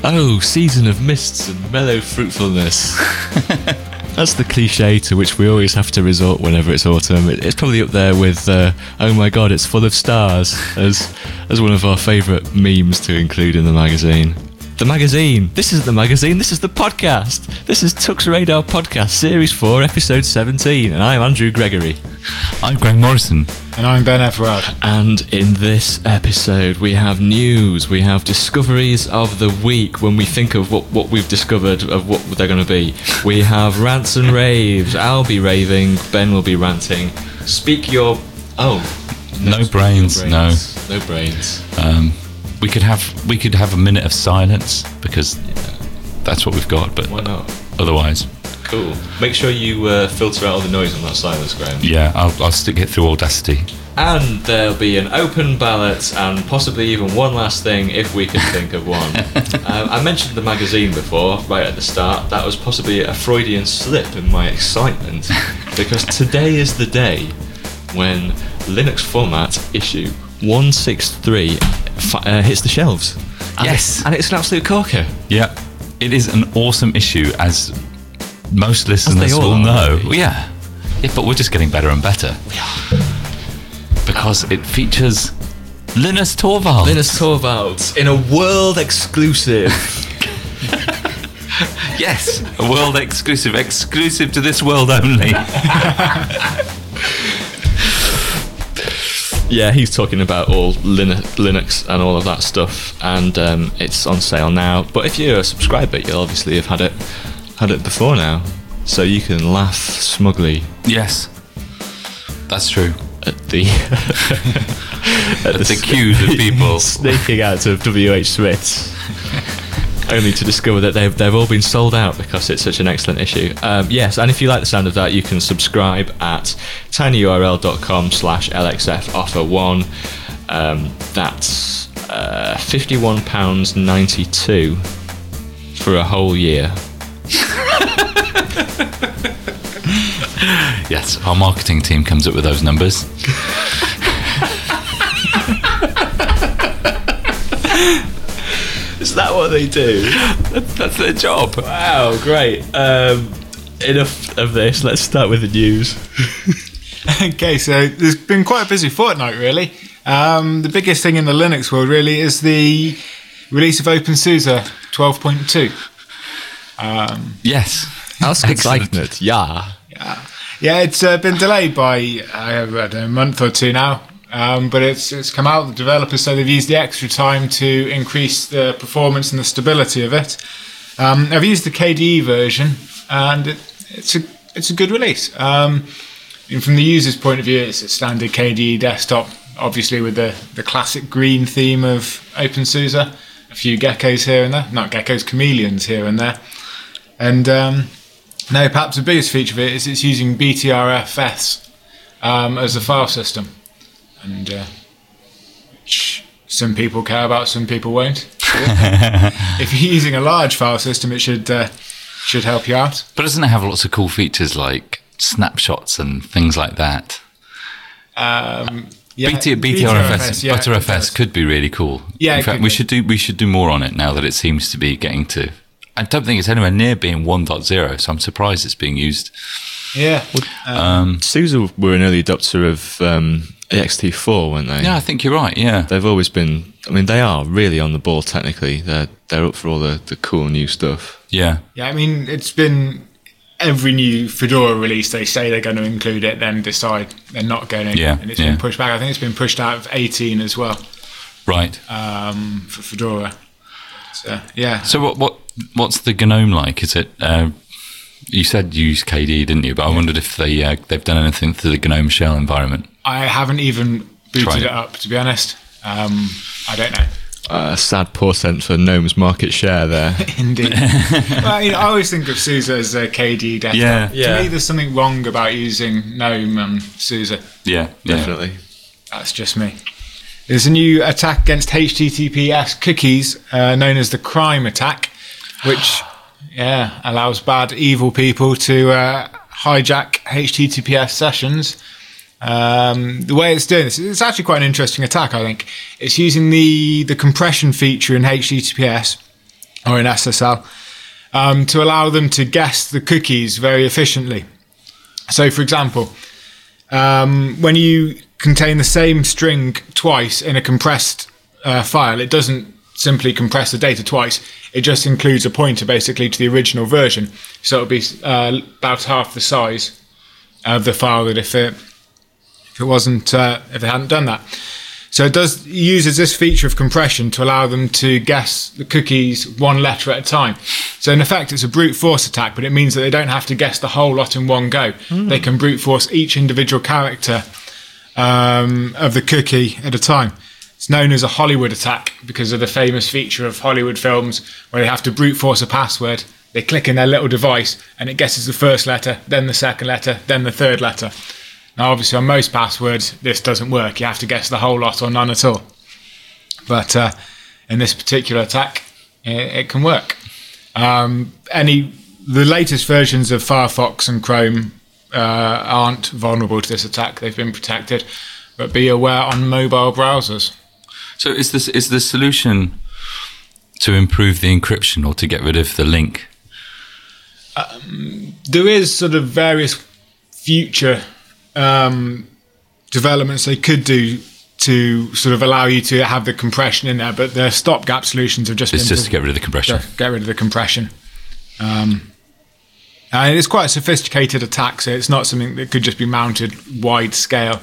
Oh, season of mists and mellow fruitfulness. That's the cliche to which we always have to resort whenever it's autumn. It's probably up there with, oh my god, it's full of stars, as one of our favourite memes to include in the magazine. The magazine! This isn't the magazine, this is the podcast! This is Tux Radar Podcast, Series 4, Episode 17, and I'm Andrew Gregory. I'm Greg Morrison. And I'm Ben Everard. And in this episode we have news, we have discoveries of the week when we think of what we've discovered, of what they're going to be. We have rants and raves, I'll be raving, Ben will be ranting. Speak your... Oh. No brains. No brains. We could have a minute of silence because that's what we've got, but why not? Otherwise. Cool. Make sure you filter out all the noise on that silence, Graham. Yeah, I'll stick it through Audacity. And there'll be an open ballot and possibly even one last thing if we can think of one. I mentioned the magazine before, right at the start. That was possibly a Freudian slip in my excitement because today is the day when Linux format issue 163 hits the shelves. Yes. And it's an absolute corker. Yeah. It is an awesome issue, as most listeners will know. Yeah, but we're just getting better and better. We are. Because it features Linus Torvalds. Linus Torvalds in a world exclusive. Yes, a world exclusive to this world only. Yeah, he's talking about all Linux and all of that stuff, and it's on sale now. But if you're a subscriber, you'll obviously have had it before now, so you can laugh smugly. Yes, that's true. At the queues of people sneaking out of WH Smith's, only to discover that they've all been sold out because it's such an excellent issue. Yes, and if you like the sound of that, you can subscribe at tinyurl.com/LXF offer 1. That's £51.92 for a whole year. Yes, our marketing team comes up with those numbers. Is that what they do? That's their job. Wow, great. Enough of this. Let's start with the news. Okay, so there's been quite a busy fortnight, really. The biggest thing in the Linux world, really, is the release of OpenSUSE 12.2. Yes. Ausgezeichnet, yeah. Yeah, it's been delayed by, I don't know, a month or two now. But it's come out. The developers say they've used the extra time to increase the performance and the stability of it. I've used the KDE version, and it's a good release. And from the user's point of view, it's a standard KDE desktop, obviously with the classic green theme of OpenSUSE. A few geckos here and there, not geckos, chameleons here and there. And now perhaps the biggest feature of it is it's using BTRFS as a file system. And some people care about, some people won't. If you're using a large file system, it should help you out. But doesn't it have lots of cool features like snapshots and things like that? BTRFS could be really cool. Yeah, in fact, we should do more on it now that it seems to be getting to. I don't think it's anywhere near being 1.0, so I'm surprised it's being used. Yeah. SUSE were an early adopter of ext4, weren't they? Yeah, I think you're right, yeah. They've always been, I mean, they are really on the ball technically. They're up for all the cool new stuff. Yeah. Yeah, I mean, it's been every new Fedora release, they say they're going to include it, then decide they're not going to. Yeah. And it's been pushed back. I think it's been pushed out of 18 as well. Right. For Fedora. So, yeah. So what's the GNOME like? Is it... you said you used KDE, didn't you? But I wondered if they've done anything to the GNOME shell environment. I haven't even booted it up, to be honest. I don't know. Sad portent for GNOME's market share there. Indeed. Well, I always think of SUSE as a KDE desktop. Yeah. To me, there's something wrong about using GNOME and SUSE. Yeah, definitely. That's just me. There's a new attack against HTTPS cookies known as the Crime attack, which allows bad, evil people to hijack HTTPS sessions. The way it's doing this, it's actually quite an interesting attack, I think. It's using the compression feature in HTTPS or in SSL, to allow them to guess the cookies very efficiently. So, for example, when you contain the same string twice in a compressed file, it doesn't simply compress the data twice. It just includes a pointer basically to the original version. So it'll be about half the size of the file that if it hadn't done that. So it uses this feature of compression to allow them to guess the cookies one letter at a time. So in effect, it's a brute force attack, but it means that they don't have to guess the whole lot in one go. They can brute force each individual character of the cookie at a time. It's known as a Hollywood attack because of the famous feature of Hollywood films where they have to brute force a password. They click in their little device and it guesses the first letter, then the second letter, then the third letter. Now, obviously, on most passwords, this doesn't work. You have to guess the whole lot or none at all. But in this particular attack, it can work. The latest versions of Firefox and Chrome aren't vulnerable to this attack. They've been protected. But be aware on mobile browsers. So is the solution to improve the encryption or to get rid of the link? There is sort of various future developments they could do to sort of allow you to have the compression in there, but the stopgap solutions have just been just to get rid of the compression. Get rid of the compression. And it's quite a sophisticated attack, so it's not something that could just be mounted wide scale.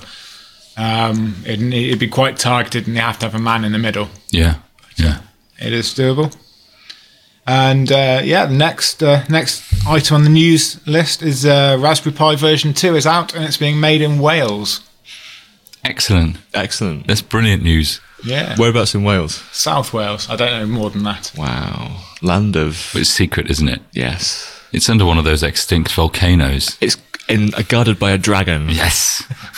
It'd be quite targeted, and you have to have a man in the middle. Yeah. It is doable. And the next item on the news list is Raspberry Pi version 2 is out, and it's being made in Wales. Excellent. That's brilliant news. Yeah. Whereabouts in Wales? South Wales. I don't know more than that. Wow. Land of... But it's secret, isn't it? Yes. It's under one of those extinct volcanoes. It's guarded by a dragon. Yes.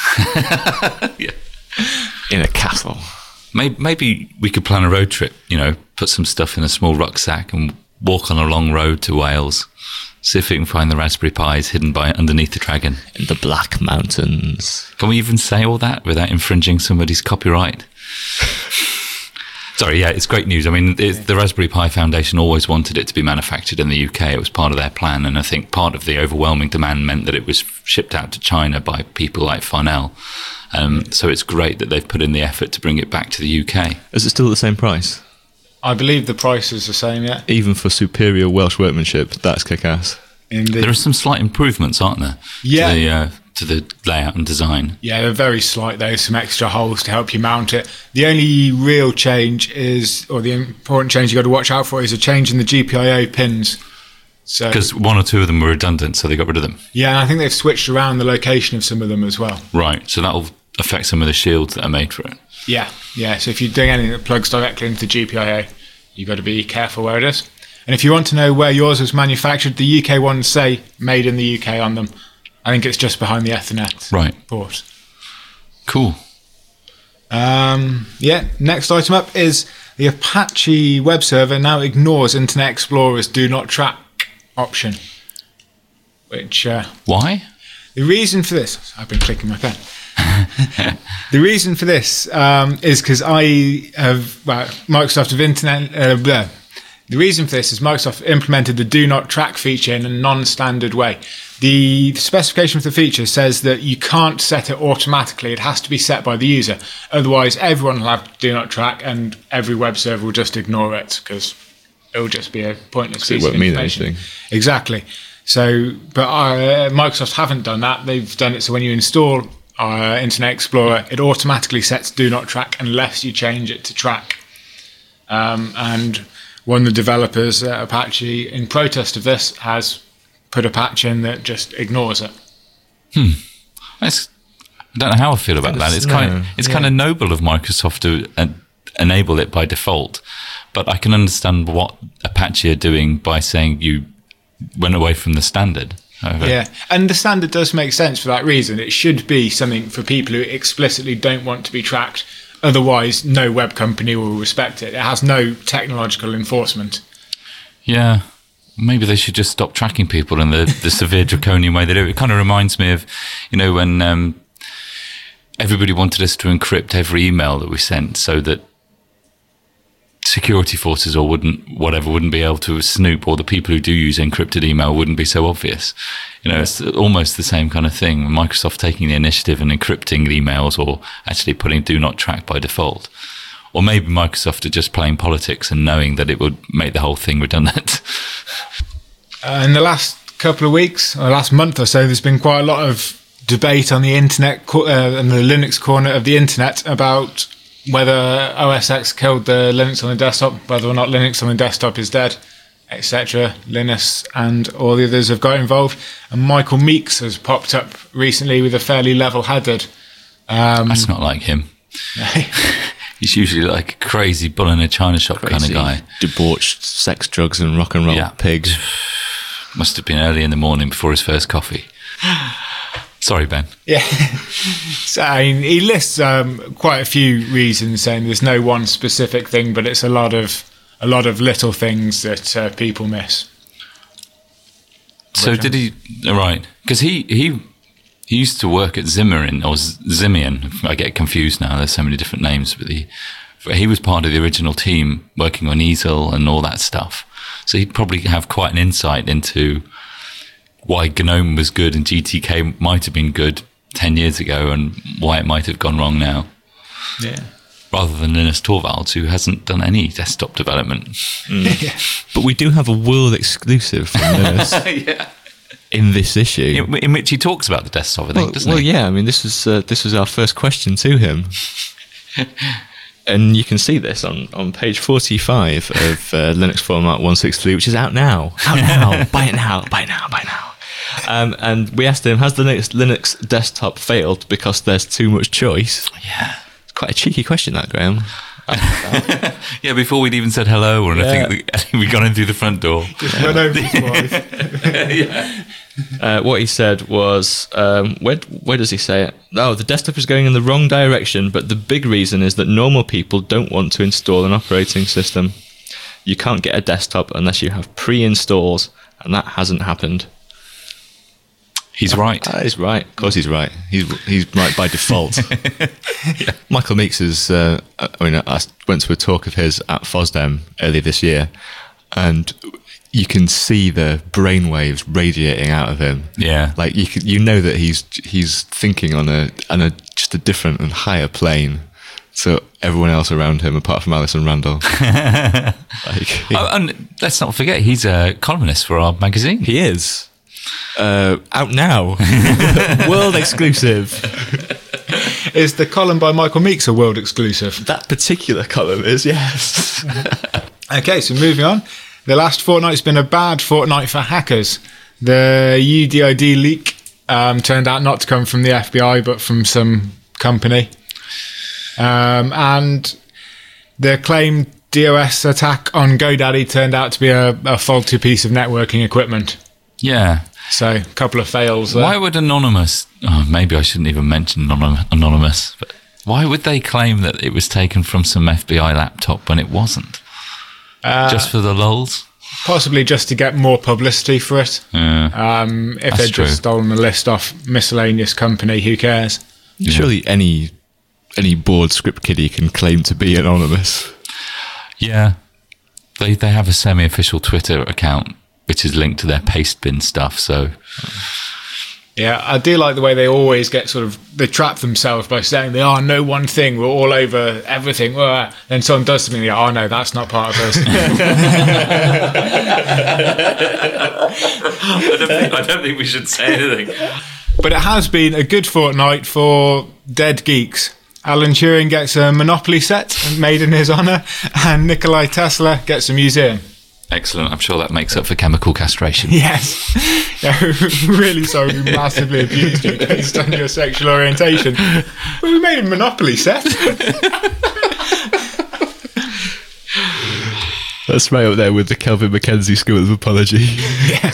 Yeah. In a castle. Maybe we could plan a road trip, put some stuff in a small rucksack and walk on a long road to Wales. See if we can find the Raspberry Pis hidden underneath the dragon. In the Black Mountains. Can we even say all that without infringing somebody's copyright? Sorry, yeah, it's great news. I mean, the Raspberry Pi Foundation always wanted it to be manufactured in the UK. It was part of their plan, and I think part of the overwhelming demand meant that it was shipped out to China by people like Farnell. So it's great that they've put in the effort to bring it back to the UK. Is it still the same price? I believe the price is the same, yeah. Even for superior Welsh workmanship, that's kick-ass. There are some slight improvements, aren't there? Yeah. To the layout and design. Yeah, they're very slight. There's some extra holes to help you mount it. The only real change the important change you've got to watch out for is a change in the GPIO pins. Because one or two of them were redundant, so they got rid of them. Yeah, and I think they've switched around the location of some of them as well. Right, so that'll affect some of the shields that are made for it. Yeah. So if you're doing anything that plugs directly into the GPIO, you've got to be careful where it is. And if you want to know where yours was manufactured, the UK ones say made in the UK on them. I think it's just behind the Ethernet port. Cool. Next item up is the Apache web server now ignores Internet Explorer's Do Not Track option. Which why? The reason for this, I've been clicking my pen. The reason for this is because Microsoft have the reason for this is Microsoft implemented the Do Not Track feature in a non-standard way. The specification for the feature says that you can't set it automatically. It has to be set by the user. Otherwise, everyone will have Do Not Track and every web server will just ignore it because it will just be a pointless piece of information. It won't mean anything. Exactly. So, but Microsoft haven't done that. They've done it so when you install Internet Explorer, it automatically sets Do Not Track unless you change it to track. And one of the developers at Apache, in protest of this, has put a patch in that just ignores it. I don't know how I feel about that. It's kind of noble of Microsoft to enable it by default, but I can understand what Apache are doing by saying you went away from the standard. Yeah, and the standard does make sense for that reason. It should be something for people who explicitly don't want to be tracked. Otherwise, no web company will respect it. It has no technological enforcement. Yeah, maybe they should just stop tracking people in the severe draconian way they do. It kind of reminds me of, when everybody wanted us to encrypt every email that we sent so that security forces or wouldn't be able to snoop, or the people who do use encrypted email wouldn't be so obvious. It's almost the same kind of thing. Microsoft taking the initiative and encrypting the emails, or actually putting do not track by default. Or maybe Microsoft are just playing politics and knowing that it would make the whole thing redundant. In the last couple of weeks, or last month or so, there's been quite a lot of debate on the internet and the Linux corner of the internet about whether OS X killed the Linux on the desktop, whether or not Linux on the desktop is dead, etc. Linus and all the others have got involved. And Michael Meeks has popped up recently with a fairly level-headed... That's not like him. He's usually like a crazy bull in a china shop kind of guy. Debauched sex, drugs and rock and roll pig. Must have been early in the morning before his first coffee. Sorry, Ben. Yeah. So, he lists quite a few reasons, saying there's no one specific thing, but it's a lot of little things that people miss. So did he? Right, because he used to work at Zimmern or Zimian. I get confused now. There's so many different names, but he was part of the original team working on Easel and all that stuff. So he'd probably have quite an insight into why GNOME was good and GTK might have been good 10 years ago and why it might have gone wrong now. Yeah. Rather than Linus Torvalds, who hasn't done any desktop development. But we do have a world exclusive from Linus in this issue. In which he talks about the desktop, I think, doesn't he? Well, yeah. I mean, this was our first question to him. And you can see this on page 45 of Linux Format 163, which is out now. Buy it now. And we asked him, has the Linux desktop failed because there's too much choice? Yeah. It's quite a cheeky question, that, Graham. Yeah, before we'd even said hello or anything, I think we'd gone in through the front door. Just went over his wife. What he said was, where does he say it? Oh, the desktop is going in the wrong direction, but the big reason is that normal people don't want to install an operating system. You can't get a desktop unless you have pre-installs, and that hasn't happened. He's right. He's right. Of course he's right. He's right by default. Michael Meeks is... I went to a talk of his at FOSDEM earlier this year, and you can see the brainwaves radiating out of him. Yeah. Like you know that he's thinking on a just a different and higher plane to everyone else around him, apart from Alison Randall. And let's not forget, he's a columnist for our magazine. He is. Out now. World exclusive. Is the column by Michael Meeks a world exclusive? That particular column is, yes. Okay, so moving on. The last fortnight's been a bad fortnight for hackers. The UDID leak turned out not to come from the FBI, but from some company. And the claimed DOS attack on GoDaddy turned out to be a faulty piece of networking equipment. Yeah. So, a couple of fails there. Why would Anonymous... Oh, maybe I shouldn't even mention Anonymous. But why would they claim that it was taken from some FBI laptop when it wasn't? Just for the lulz? Possibly just to get more publicity for it. If they'd just stolen the list off miscellaneous company, who cares? Yeah. Surely any bored script kiddie can claim to be anonymous. Yeah. They have a semi-official Twitter account which is linked to their Pastebin stuff, so... Yeah, I do like the way they always get they trap themselves by saying they are no one thing, we're all over everything. Then someone does something, they go, oh no, that's not part of us. I don't think we should say anything. But it has been a good fortnight for dead geeks. Alan Turing gets a Monopoly set made in his honour, and Nikolai Tesla gets a museum. Excellent. I'm sure that makes up for chemical castration. Yes. Yeah, really sorry we massively abused you based on your sexual orientation. But we made a Monopoly set. That's right up there with the Kelvin Mackenzie School of Apology. Yeah.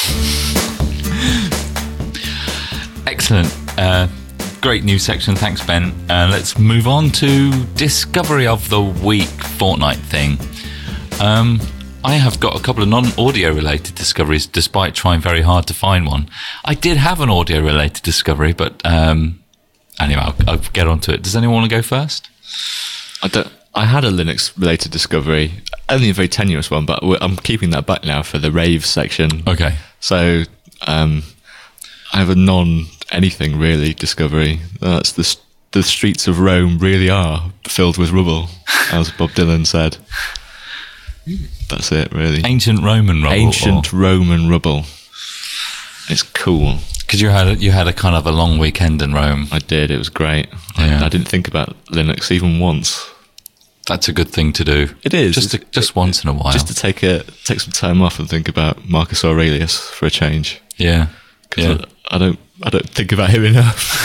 Excellent. Great news section. Thanks, Ben. Let's move on to Discovery of the Week fortnight thing. I have got a couple of non-audio related discoveries, despite trying very hard to find one. I did have an audio related discovery, but anyway, I'll get onto it. Does anyone want to go first? I I had a Linux-related discovery, only a very tenuous one, but I'm keeping that back now for the rave section. Okay. So I have a non-anything really discovery. That's the streets of Rome really are filled with rubble, as Bob Dylan said. That's it, really. Ancient Roman rubble. Ancient Roman rubble. It's cool. Because you had a kind of a long weekend in Rome. I did. It was great. Yeah. I didn't think about Linux even once. That's a good thing to do. It is. Just once in a while. Just to take some time off and think about Marcus Aurelius for a change. Yeah. Because I don't think about him enough.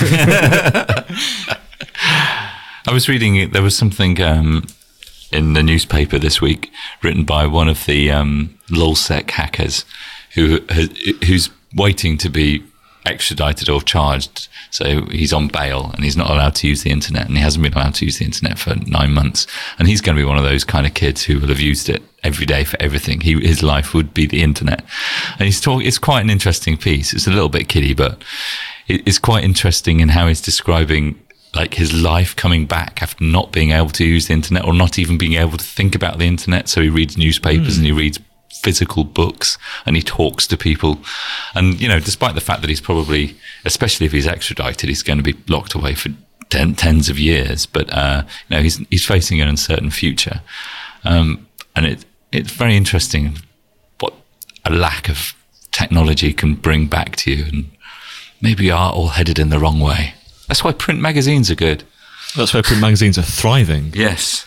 I was reading, there was something in the newspaper this week written by one of the LulzSec hackers who's waiting to be extradited or charged. So he's on bail and he's not allowed to use the internet, and he hasn't been allowed to use the internet for 9 months. And he's going to be one of those kind of kids who will have used it every day for everything. His life would be the internet. And it's quite an interesting piece. It's a little bit kiddie, but it's quite interesting in how he's describing like his life coming back after not being able to use the internet or not even being able to think about the internet. So he reads newspapers and he reads physical books and he talks to people. And, you know, despite the fact that he's probably, especially if he's extradited, he's going to be locked away for tens of years. But, you know, he's facing an uncertain future. And it's very interesting what a lack of technology can bring back to you. And maybe we are all headed in the wrong way. That's why print magazines are good. That's why print magazines are thriving. Yes.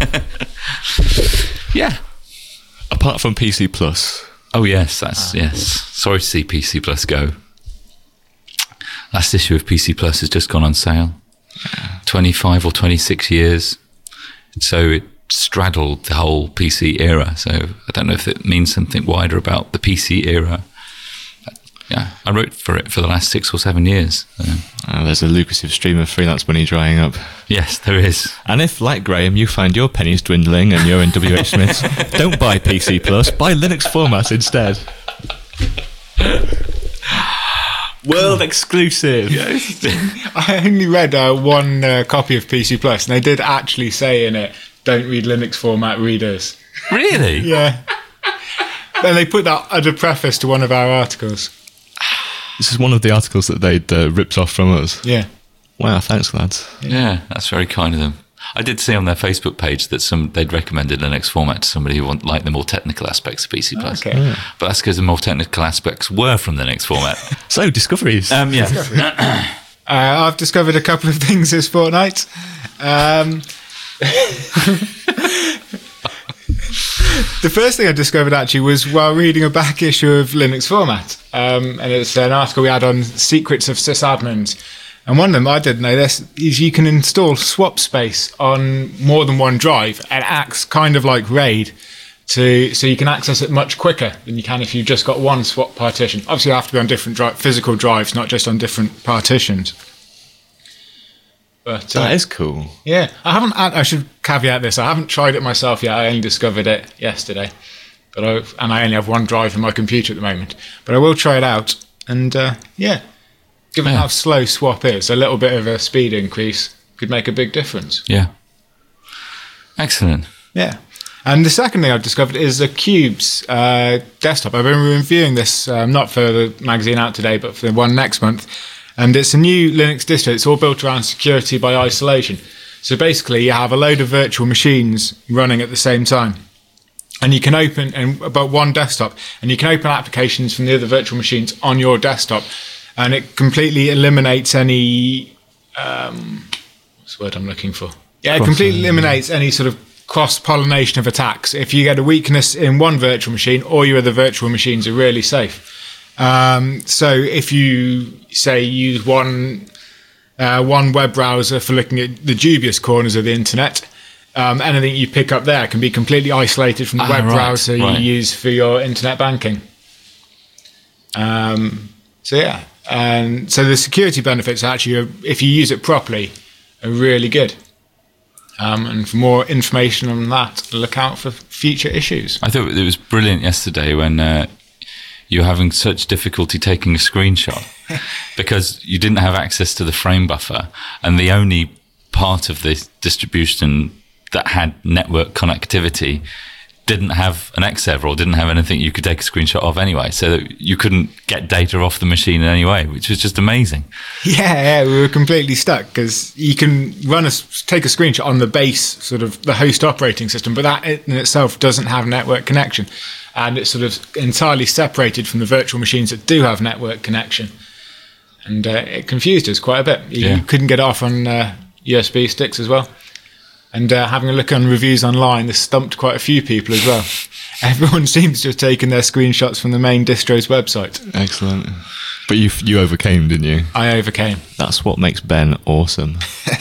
Yeah. Apart from PC Plus. Oh, yes. Yes. Sorry to see PC Plus go. Last issue of PC Plus has just gone on sale. 25 or 26 years. So it straddled the whole PC era. So I don't know if it means something wider about the PC era. Yeah, I wrote for it for the last 6 or 7 years. There's a lucrative stream of freelance money drying up. Yes, there is. And if, like Graham, you find your pennies dwindling and you're in WH Smith's, don't buy PC Plus, buy Linux Format instead. World exclusive. Yes. I only read one copy of PC Plus, and they did actually say in it, don't read Linux Format readers. Really? Yeah. And they put that as a preface to one of our articles. This is one of the articles that they'd ripped off from us. Yeah. Wow, thanks, lads. Yeah, that's very kind of them. I did see on their Facebook page that they'd recommended Linux Format to somebody who liked the more technical aspects of PC Plus. Okay. Yeah. But that's because the more technical aspects were from Linux Format. So, discoveries. Yeah. I've discovered a couple of things this fortnight. The first thing I discovered actually was while reading a back issue of Linux Format. And it's an article we had on secrets of sysadmins. And one of them, I didn't know this, is you can install swap space on more than one drive, and it acts kind of like RAID, so you can access it much quicker than you can if you've just got one swap partition. Obviously, you have to be on different physical drives, not just on different partitions. But that is cool. Yeah, I should caveat this. I haven't tried it myself yet. I only discovered it yesterday, and I only have one drive in my computer at the moment. But I will try it out, and given how slow swap is, a little bit of a speed increase could make a big difference. Yeah. Excellent. Yeah. And the second thing I've discovered is the Cubes desktop. I've been reviewing this, not for the magazine out today, but for the one next month. And it's a new Linux distro. It's all built around security by isolation. So basically, you have a load of virtual machines running at the same time. And you can open about one desktop, and you can open applications from the other virtual machines on your desktop. And it completely eliminates any... what's the word I'm looking for? Yeah, it completely eliminates any sort of cross-pollination of attacks. If you get a weakness in one virtual machine, all your other virtual machines are really safe. So if you say use one web browser for looking at the dubious corners of the internet, anything you pick up there can be completely isolated from the web browser you use for your internet banking. And so the security benefits actually, if you use it properly, are really good. And for more information on that, look out for future issues. I thought it was brilliant yesterday when you were having such difficulty taking a screenshot because you didn't have access to the frame buffer, and the only part of the distribution that had network connectivity didn't have an X server or didn't have anything you could take a screenshot of anyway. So you couldn't get data off the machine in any way, which was just amazing. Yeah, we were completely stuck because you can take a screenshot on the base, sort of the host operating system, but that in itself doesn't have network connection. And it's sort of entirely separated from the virtual machines that do have network connection. And it confused us quite a bit. You couldn't get it off on USB sticks as well. And having a look on reviews online, this stumped quite a few people as well. Everyone seems to have taken their screenshots from the main distro's website. Excellent. But you overcame, didn't you? I overcame. That's what makes Ben awesome.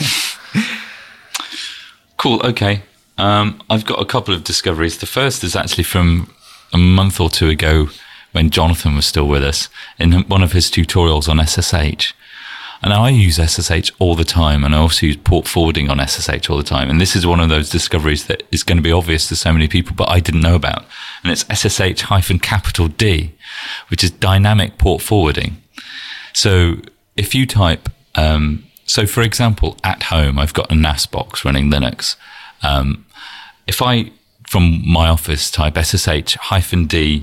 Cool, okay. I've got a couple of discoveries. The first is actually from a month or two ago when Jonathan was still with us in one of his tutorials on SSH. And I use SSH all the time, and I also use port forwarding on SSH all the time. And this is one of those discoveries that is going to be obvious to so many people, but I didn't know about. And it's SSH-D, which is dynamic port forwarding. So if you type, so for example, at home, I've got a NAS box running Linux. If I, from my office, type SSH-D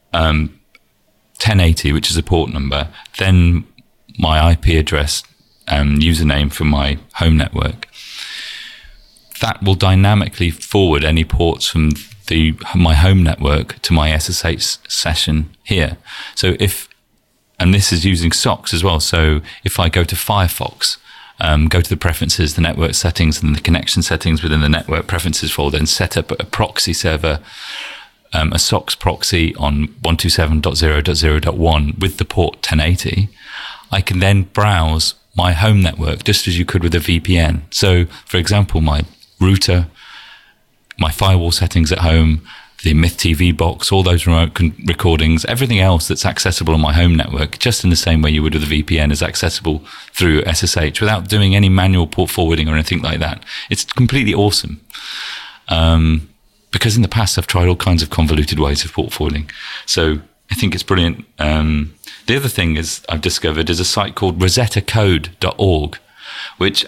1080, which is a port number, then my IP address and username for my home network, that will dynamically forward any ports from my home network to my SSH session here. So and this is using SOCKS as well. So if I go to Firefox, go to the preferences, the network settings, and the connection settings within the network preferences folder, and set up a proxy server, a SOCKS proxy on 127.0.0.1 with the port 1080, I can then browse my home network just as you could with a VPN. So, for example, my router, my firewall settings at home, the Myth TV box, all those remote recordings, everything else that's accessible on my home network, just in the same way you would with a VPN, is accessible through SSH without doing any manual port forwarding or anything like that. It's completely awesome. Because in the past I've tried all kinds of convoluted ways of port forwarding. So I think it's brilliant. The other thing is I've discovered is a site called rosettacode.org, which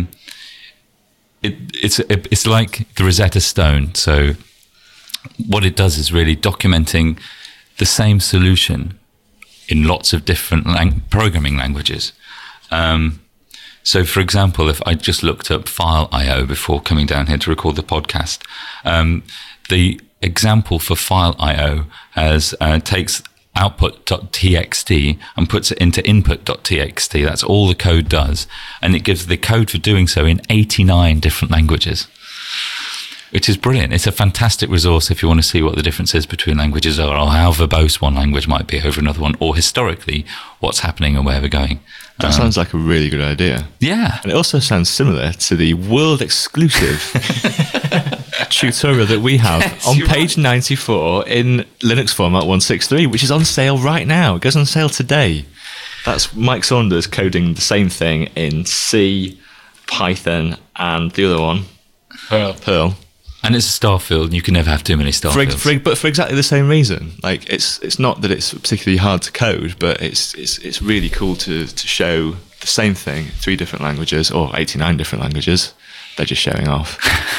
it's like the Rosetta Stone. So what it does is really documenting the same solution in lots of different programming languages. So, for example, if I just looked up File.io before coming down here to record the podcast, the example for File.io takes output.txt and puts it into input.txt. That's all the code does. And it gives the code for doing so in 89 different languages, which is brilliant. It's a fantastic resource if you want to see what the differences between languages are, or how verbose one language might be over another one, or historically what's happening and where we're going. That sounds like a really good idea. Yeah. And it also sounds similar to the world exclusive tutorial that we have on page 94 in Linux format 163, which is on sale right now. It goes on sale today. That's Mike Saunders coding the same thing in C, Python, and the other one, Perl. And it's a star field, and you can never have too many star fields. But for exactly the same reason. Like, it's not that it's particularly hard to code, but it's really cool to show the same thing, 3 different languages, or 89 different languages. They're just showing off.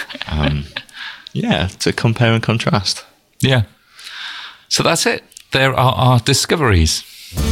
To compare and contrast. Yeah. So that's it. There are our discoveries.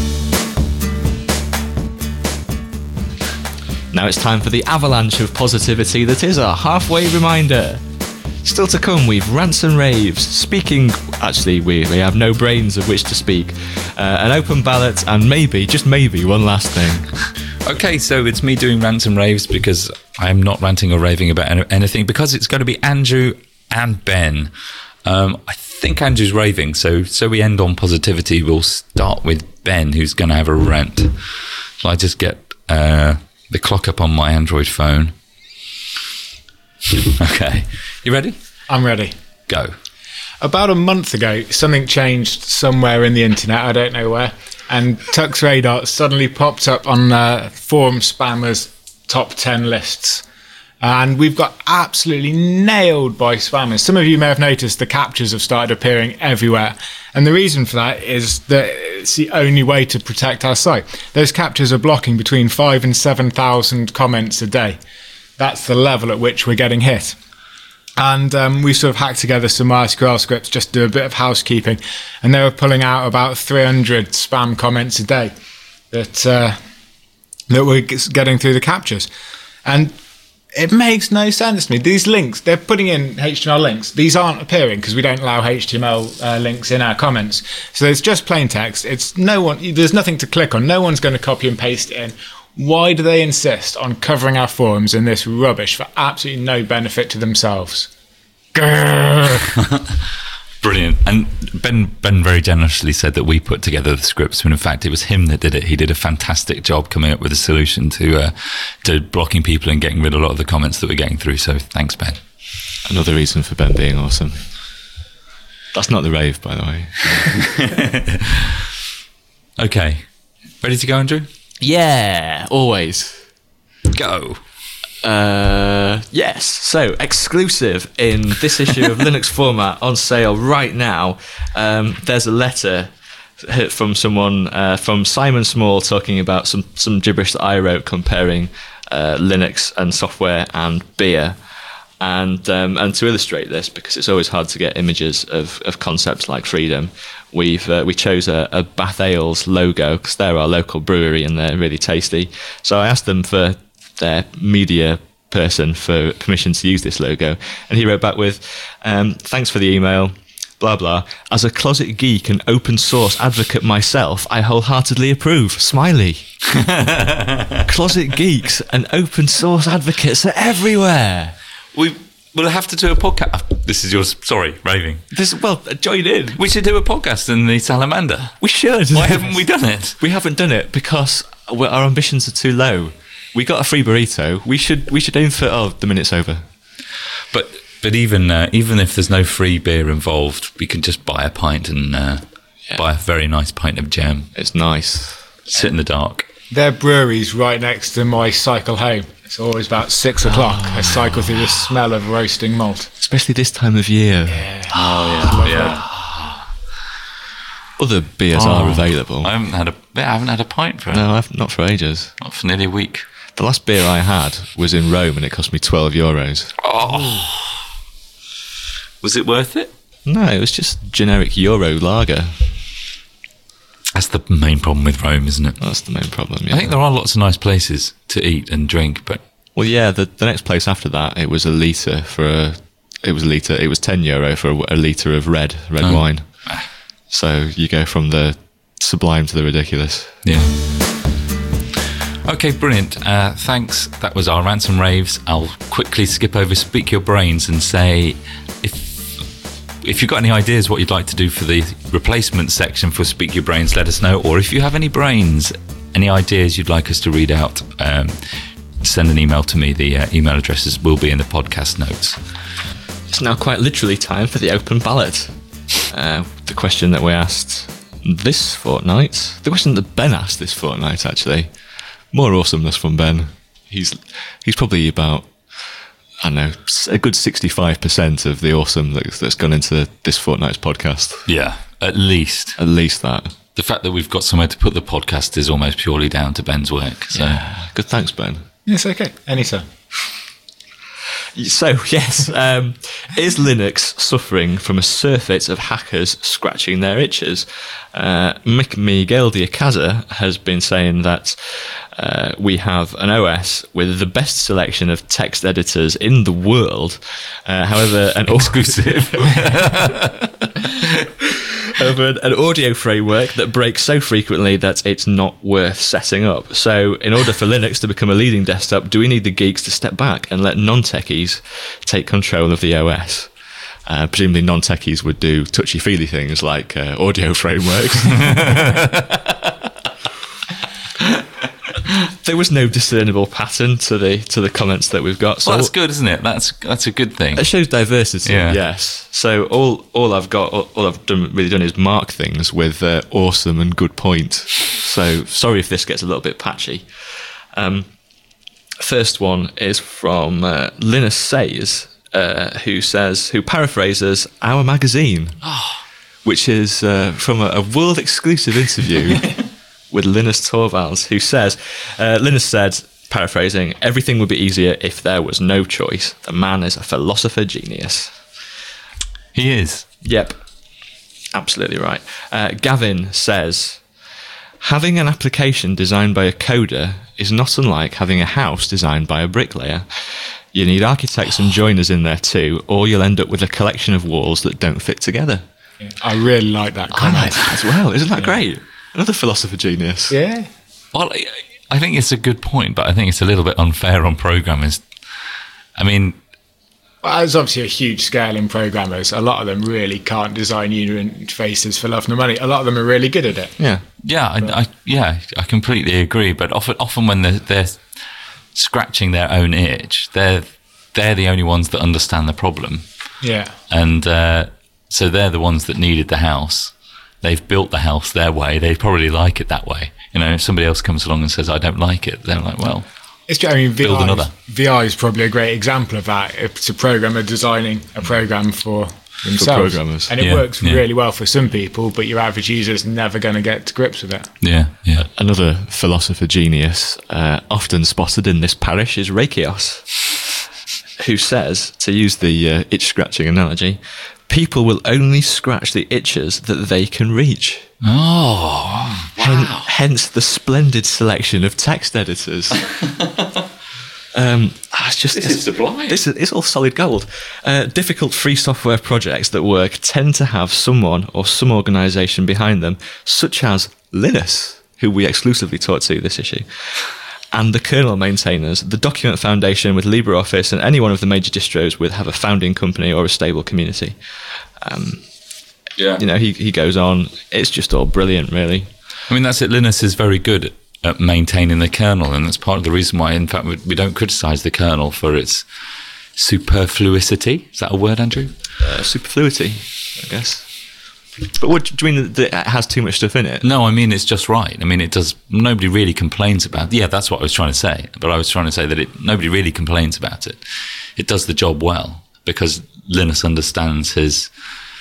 Now it's time for the avalanche of positivity that is our halfway reminder. Still to come, we've rants and raves, speaking, actually we have no brains of which to speak, an open ballot, and maybe, just maybe, one last thing. Okay, so it's me doing rants and raves because I'm not ranting or raving about anything, because it's going to be Andrew and Ben. I think Andrew's raving, so we end on positivity. We'll start with Ben, who's going to have a rant. Shall I just get the clock up on my Android phone? Okay. You ready? I'm ready. Go. About a month ago, something changed somewhere in the internet, I don't know where, and Tux Radar suddenly popped up on forum spammers' top 10 lists. And we've got absolutely nailed by spammers. Some of you may have noticed the captures have started appearing everywhere. And the reason for that is that it's the only way to protect our site. Those captures are blocking between 5,000 and 7,000 comments a day. That's the level at which we're getting hit. And we sort of hacked together some MySQL scripts just to do a bit of housekeeping. And they were pulling out about 300 spam comments a day that were getting through the captures. And it makes no sense to me. These links, they're putting in HTML links. These aren't appearing because we don't allow HTML links in our comments. So it's just plain text. There's nothing to click on. No one's going to copy and paste it in. Why do they insist on covering our forums in this rubbish for absolutely no benefit to themselves? Brilliant. And Ben very generously said that we put together the scripts when in fact it was him that did it. He did a fantastic job coming up with a solution to blocking people and getting rid of a lot of the comments that we're getting through. So thanks, Ben. Another reason for Ben being awesome. That's not the rave, by the way. Okay. Ready to go, Andrew? Yeah, always. Go. Yes. So, exclusive in this issue of Linux Format on sale right now. There's a letter from someone, from Simon Small, talking about some gibberish that I wrote comparing Linux and software and beer. And to illustrate this, because it's always hard to get images of concepts like freedom, we chose a Bath Ales logo because they're our local brewery and they're really tasty. So I asked them for their media person for permission to use this logo, and he wrote back with, "Thanks for the email. Blah blah. As a closet geek and open source advocate myself, I wholeheartedly approve. Smiley." Closet geeks and open source advocates are everywhere. We'll have to do a podcast. This is yours. Sorry, raving. Join in. We should do a podcast in the Salamander. We should. Why haven't we done it? We haven't done it because our ambitions are too low. We got a free burrito. We should aim for. Oh, the minute's over. But even if there's no free beer involved, we can just buy a pint and buy a very nice pint of jam. It's nice. Sit in the dark. Their brewery's right next to my cycle home. It's always about 6 o'clock. I cycle through the smell of roasting malt. Especially this time of year. Yeah. Oh, yeah. Other beers are available. I haven't had a pint for No, not for ages. Not for nearly a week. The last beer I had was in Rome and it cost me €12. Oh. Was it worth it? No, it was just generic Euro lager. That's the main problem with Rome, isn't it? That's the main problem, yeah. I think there are lots of nice places to eat and drink, but... Well, yeah, the next place after that, it was a litre it was €10 for a litre of red wine. So you go from the sublime to the ridiculous. Yeah. Okay, brilliant. Thanks. That was our rants and raves. I'll quickly skip over Speak Your Brains and say, if you've got any ideas what you'd like to do for the replacement section for Speak Your Brains, let us know. Or if you have any brains, any ideas you'd like us to read out, send an email to me. The email addresses will be in the podcast notes. It's now quite literally time for the open ballot. The question that we asked this fortnight, the question that Ben asked this fortnight, actually. More awesomeness from Ben. He's probably about, I don't know, a good 65% of the awesome that's gone into this fortnight's podcast. Yeah, at least. At least that. The fact that we've got somewhere to put the podcast is almost purely down to Ben's work. So. Yeah. Good, thanks, Ben. Yes, okay. Anytime. So, yes, is Linux suffering from a surfeit of hackers scratching their itches? Miguel de Icaza has been saying that we have an OS with the best selection of text editors in the world. However, an exclusive. Over an audio framework that breaks so frequently that it's not worth setting up. So in order for Linux to become a leading desktop, do we need the geeks to step back and let non-techies take control of the OS? Presumably non-techies would do touchy-feely things like audio frameworks. There was no discernible pattern to the comments that we've got. So well, that's good, isn't it? That's a good thing. It shows diversity. Yeah. Yes. So all I've done is mark things with awesome and good point. So sorry if this gets a little bit patchy. First one is from Linus Says, who paraphrases our magazine, which is from a world exclusive interview with Linus Torvalds, who says, Linus said, Paraphrasing, everything would be easier if there was no choice. The man is a philosopher genius. He is. Yep, absolutely right. Gavin says, having an application designed by a coder is not unlike having a house designed by a bricklayer. You need architects and joiners in there too, or you'll end up with a collection of walls that don't fit together. I really like that I comment. like that as well. Isn't that great? Another philosopher genius. Yeah. Well, I think it's a good point, but I think it's a little bit unfair on programmers. I mean, Well, there's obviously a huge scale in programmers. A lot of them really can't design user interfaces for love nor money. A lot of them are really good at it. Yeah. I completely agree. But often when they're scratching their own itch, they're the only ones that understand the problem, Yeah. and so they're the ones that needed the house. They've built the house their way. They probably like it that way. You know, if somebody else comes along and says, "I don't like it," they're like, "Well." It's true. I mean, Build another. VI is probably a great example of that. It's a programmer designing a program for themselves. programmers. And it Yeah, works yeah. really well for some people, but your average user is never going to get to grips with it. Yeah, yeah. Another philosopher genius, often spotted in this parish, is Reikios, who says, to use the itch-scratching analogy, people will only scratch the itches that they can reach. Oh, Hence the splendid selection of text editors. It's sublime. It's all solid gold. Difficult free software projects that work tend to have someone or some organisation behind them, such as Linus, who we exclusively talk to this issue, and the kernel maintainers. The Document Foundation with LibreOffice and any one of the major distros would have a founding company or a stable community. yeah. You know, he goes on. It's just all brilliant, really. I mean, that's it. Linus is very good at maintaining the kernel, and that's part of the reason why, in fact, we don't criticise the kernel for its superfluity. Is that a word, Andrew? Superfluity, I guess. But what do you mean that it has too much stuff in it? No, I mean, it's just right. I mean, it does. Nobody really complains about. Yeah, that's what I was trying to say. But I was trying to say that nobody really complains about it. It does the job well because Linus understands his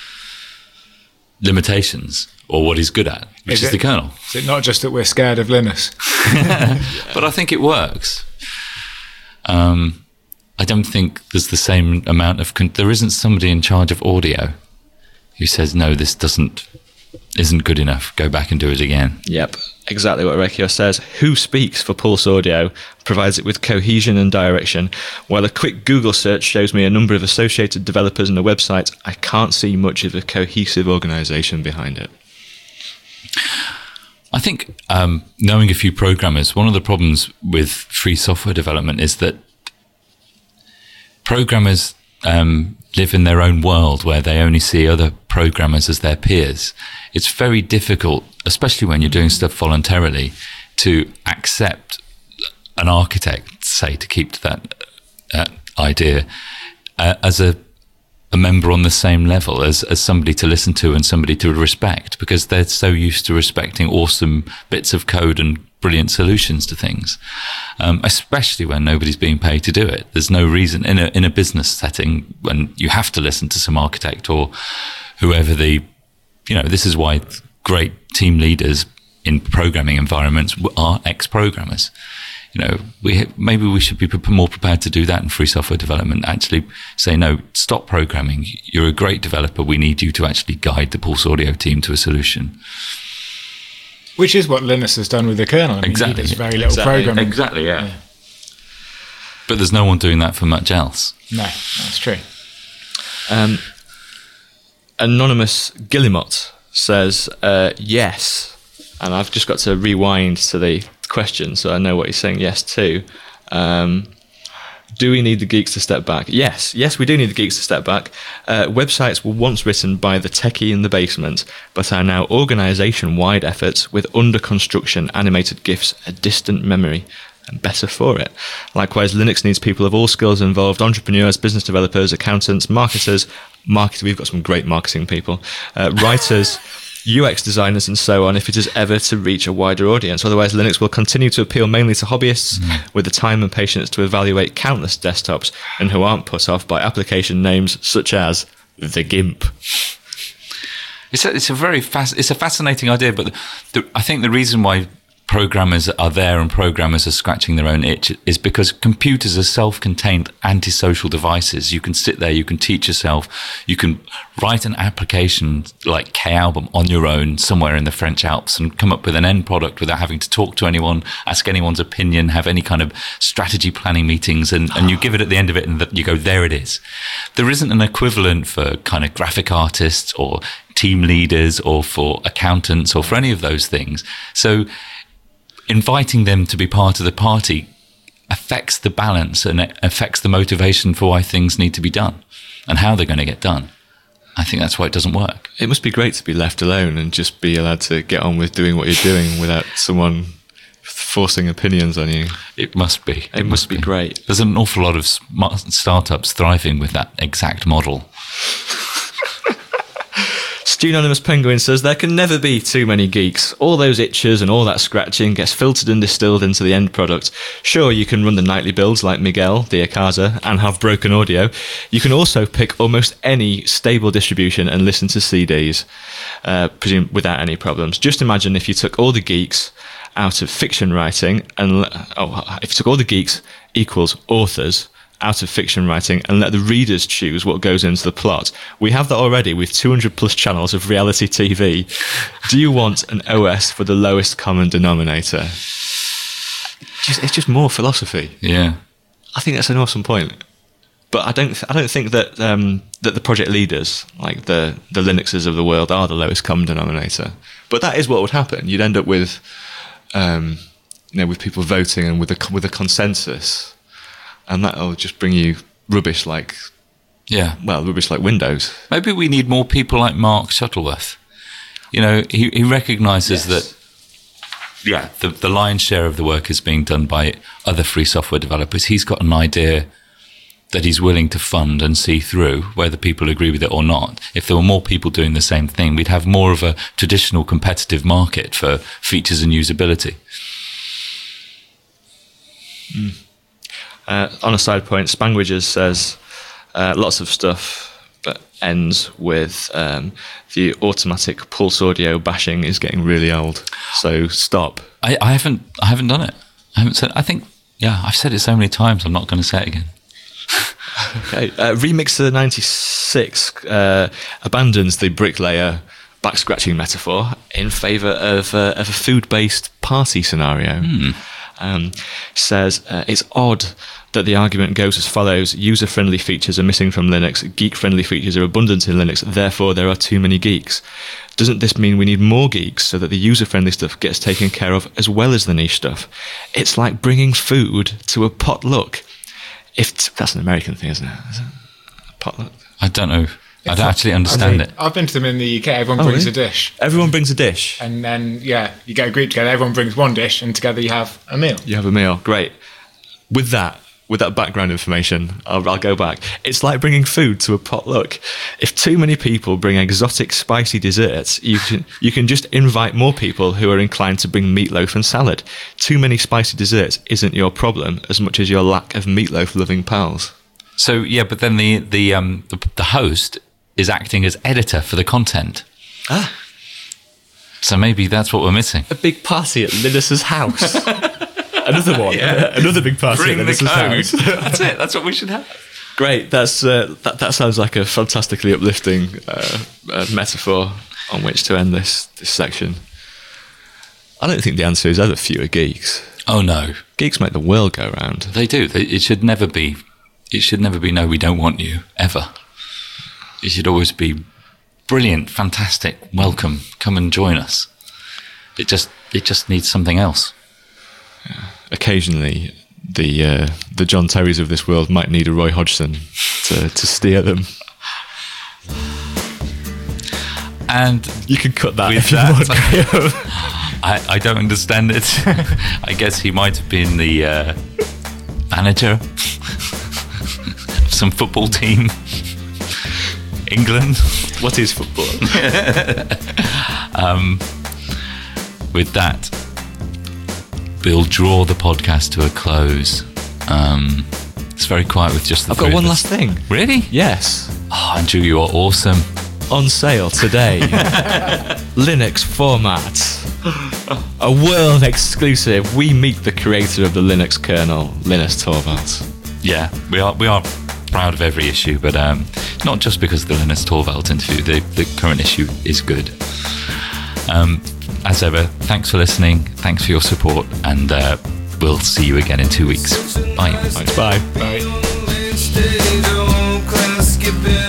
limitations or what he's good at, which is the kernel. Is it not just that we're scared of Linus? But I think it works. I don't think there's the same amount of. There isn't somebody in charge of audio who says, no, this isn't good enough. Go back and do it again. Yep, exactly what Reikios says. Who speaks for Pulse Audio provides it with cohesion and direction. While a quick Google search shows me a number of associated developers and a website, I can't see much of a cohesive organisation behind it. I think knowing a few programmers, one of the problems with free software development is that programmers live in their own world where they only see other programmers as their peers. It's very difficult, especially when you're doing stuff voluntarily, to accept an architect, say, to keep to that idea, as a member on the same level as somebody to listen to and somebody to respect, because they're so used to respecting awesome bits of code and brilliant solutions to things, especially when nobody's being paid to do it. There's no reason in a business setting when you have to listen to some architect or whoever this is why great team leaders in programming environments are ex-programmers. Maybe we should be more prepared to do that in free software development. Actually say, no, stop programming. You're a great developer. We need you to actually guide the Pulse Audio team to a solution. Which is what Linus has done with the kernel. I mean, Exactly. He does very little programming. Exactly, yeah. But there's no one doing that for much else. No, that's true. Anonymous Guillemot says, yes. And I've just got to rewind to the question so I know what he's saying yes to. Do we need the geeks to step back? Yes, we do need the geeks to step back. Websites were once written by the techie in the basement, but are now organisation-wide efforts with under-construction animated GIFs a distant memory, and better for it. Likewise, Linux needs people of all skills involved: entrepreneurs, business developers, accountants, marketers. We've got some great marketing people, writers, UX designers, and so on, if it is ever to reach a wider audience. Otherwise, Linux will continue to appeal mainly to hobbyists with the time and patience to evaluate countless desktops and who aren't put off by application names such as the GIMP. It's a fascinating idea, but I think the reason why programmers are there and programmers are scratching their own itch is because computers are self-contained antisocial devices. You can sit there, you can teach yourself, you can write an application like K-Album on your own somewhere in the French Alps and come up with an end product without having to talk to anyone, ask anyone's opinion, have any kind of strategy planning meetings, and you give it at the end of it and you go, there it is. There isn't an equivalent for kind of graphic artists or team leaders or for accountants or for any of those things. So inviting them to be part of the party affects the balance and it affects the motivation for why things need to be done and how they're going to get done. I think that's why it doesn't work. It must be great to be left alone and just be allowed to get on with doing what you're doing without someone forcing opinions on you. It must be. It must be great. There's an awful lot of startups thriving with that exact model. Stewnonymous Penguin says there can never be too many geeks. All those itches and all that scratching gets filtered and distilled into the end product. Sure, you can run the nightly builds like Miguel de Icaza and have broken audio. You can also pick almost any stable distribution and listen to CDs, presume without any problems. Just imagine if you took all the geeks out of fiction writing and if you took all the geeks equals authors out of fiction writing and let the readers choose what goes into the plot. We have that already with 200 plus channels of reality TV. Do you want an OS for the lowest common denominator? It's just more philosophy. Yeah, I think that's an awesome point. But I don't think that that the project leaders, like the Linuxers of the world, are the lowest common denominator. But that is what would happen. You'd end up with with people voting and with a consensus. And that'll just bring you rubbish like Windows. Maybe we need more people like Mark Shuttleworth. You know, he recognises that, the lion's share of the work is being done by other free software developers. He's got an idea that he's willing to fund and see through, whether people agree with it or not. If there were more people doing the same thing, we'd have more of a traditional competitive market for features and usability. On a side point, Spangwidges says lots of stuff, but ends with the automatic pulse audio bashing is getting really old. So stop. I haven't done it. I haven't said. I think I've said it so many times. I'm not going to say it again. Okay. Remixer 96 abandons the bricklayer back scratching metaphor in favour of a food-based party scenario. Says it's odd that the argument goes as follows: user-friendly features are missing from Linux, geek-friendly features are abundant in Linux, therefore there are too many geeks. Doesn't this mean we need more geeks so that the user-friendly stuff gets taken care of as well as the niche stuff? It's like bringing food to a potluck. That's an American thing, isn't it? A potluck? I don't know. I don't actually understand it. I've been to them in the UK. Everyone brings a dish. Everyone brings a dish. And then, you get a group together. Everyone brings one dish, and together you have a meal. You have a meal. Great. With that background information, I'll go back. It's like bringing food to a potluck. If too many people bring exotic, spicy desserts, you can just invite more people who are inclined to bring meatloaf and salad. Too many spicy desserts isn't your problem as much as your lack of meatloaf-loving pals. So, but then the host is acting as editor for the content. So maybe that's what we're missing. A big party at Linus's house. Another one. Yeah. Another big party Bring at the Linus's code. house. That's it. That's what we should have. Great. That's that sounds like a fantastically uplifting metaphor on which to end this section. I don't think the answer is ever fewer geeks. Oh no. Geeks make the world go round. They do. It should never be. It should never be. No, we don't want you ever. It should always be brilliant, fantastic, welcome, come and join us. It just needs something else. Occasionally, the John Terrys of this world might need a Roy Hodgson to steer them. And you can cut that with if you that, want. I don't understand it. I guess he might have been the manager of some football team. England. What is football? With that, we'll draw the podcast to a close. It's very quiet with just the I've got one last thing. Really? Yes. Oh, Andrew, you are awesome. on sale today. Linux format. A world exclusive. We meet the creator of the Linux kernel, Linus Torvalds. Yeah, we are proud of every issue, but not just because of the Linus Torvalds interview. The current issue is good. As ever, thanks for listening, thanks for your support, and we'll see you again in 2 weeks. Bye. Thanks, bye. Bye.